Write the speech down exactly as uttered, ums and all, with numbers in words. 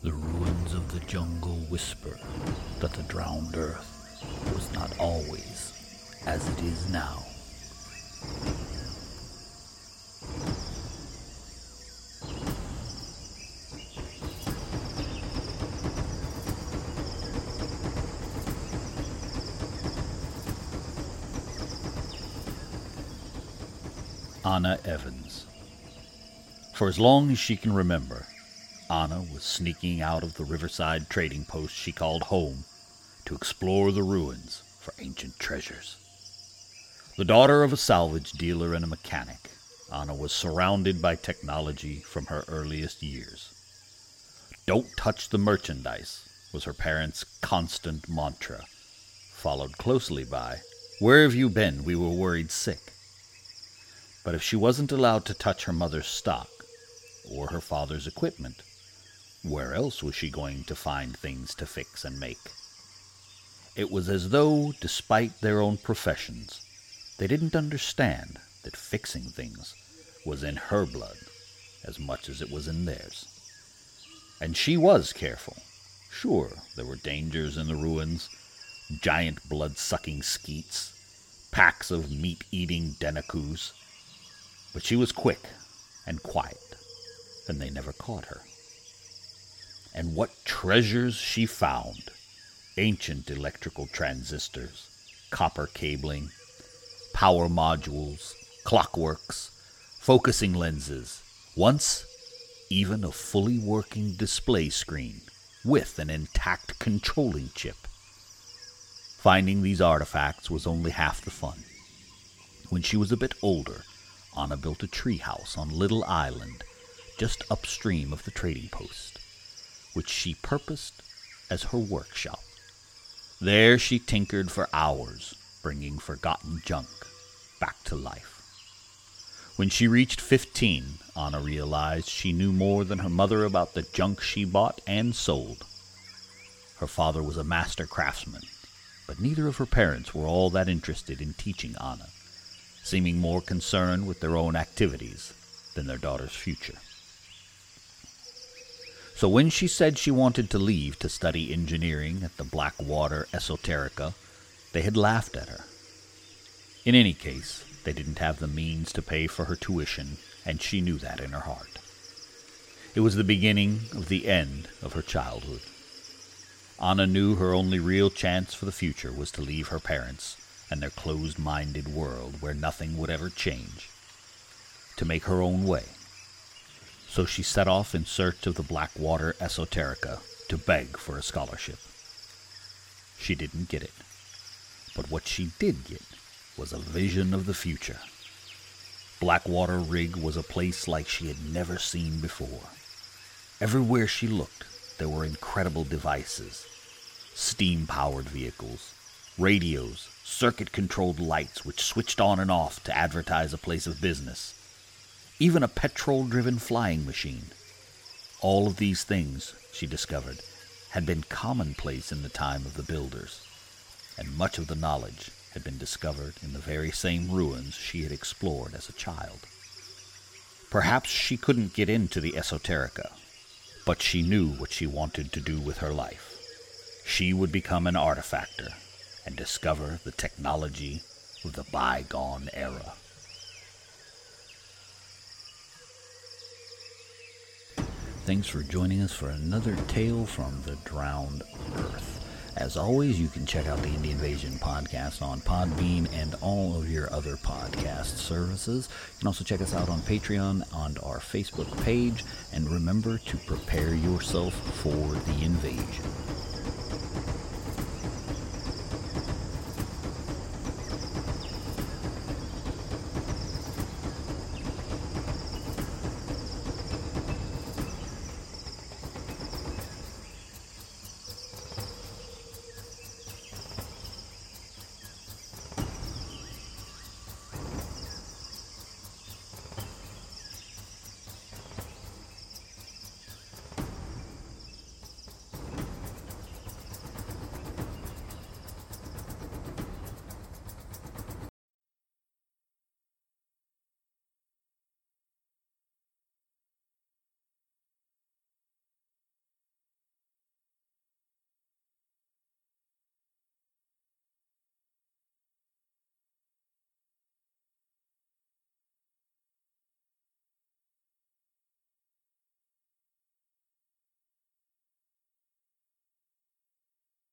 The ruins of the jungle whisper that the drowned earth was not always as it is now. Anna Evans. For as long as she can remember, Anna was sneaking out of the riverside trading post she called home to explore the ruins for ancient treasures. The daughter of a salvage dealer and a mechanic, Anna was surrounded by technology from her earliest years. "Don't touch the merchandise" was her parents' constant mantra, followed closely by, "Where have you been? We were worried sick." But if she wasn't allowed to touch her mother's stock or her father's equipment, where else was she going to find things to fix and make? It was as though, despite their own professions, they didn't understand that fixing things was in her blood as much as it was in theirs. And she was careful. Sure, there were dangers in the ruins, giant blood-sucking skeets, packs of meat-eating denakus, but she was quick and quiet, and they never caught her. And what treasures she found! Ancient electrical transistors, copper cabling, power modules, clockworks, focusing lenses, once even a fully working display screen with an intact controlling chip. Finding these artifacts was only half the fun. When she was a bit older, Anna built a treehouse on Little Island, just upstream of the trading post, which she purposed as her workshop. There she tinkered for hours, bringing forgotten junk back to life. When she reached fifteen, Anna realized she knew more than her mother about the junk she bought and sold. Her father was a master craftsman, but neither of her parents were all that interested in teaching Anna, seeming more concerned with their own activities than their daughter's future. So when she said she wanted to leave to study engineering at the Blackwater Esoterica, they had laughed at her. In any case, they didn't have the means to pay for her tuition, and she knew that in her heart. It was the beginning of the end of her childhood. Anna knew her only real chance for the future was to leave her parents and their closed-minded world where nothing would ever change, to make her own way. So she set off in search of the Blackwater Esoterica to beg for a scholarship. She didn't get it, but what she did get was a vision of the future. Blackwater Rig was a place like she had never seen before. Everywhere she looked, there were incredible devices, steam-powered vehicles, radios, circuit-controlled lights which switched on and off to advertise a place of business, even a petrol-driven flying machine. All of these things, she discovered, had been commonplace in the time of the builders, and much of the knowledge had been discovered in the very same ruins she had explored as a child. Perhaps she couldn't get into the Esoterica, but she knew what she wanted to do with her life. She would become an artifactor and discover the technology of the bygone era. Thanks for joining us for another tale from the drowned earth. As always, you can check out the Indie Invasion podcast on Podbean and all of your other podcast services. You can also check us out on Patreon and our Facebook page. And remember to prepare yourself for the invasion.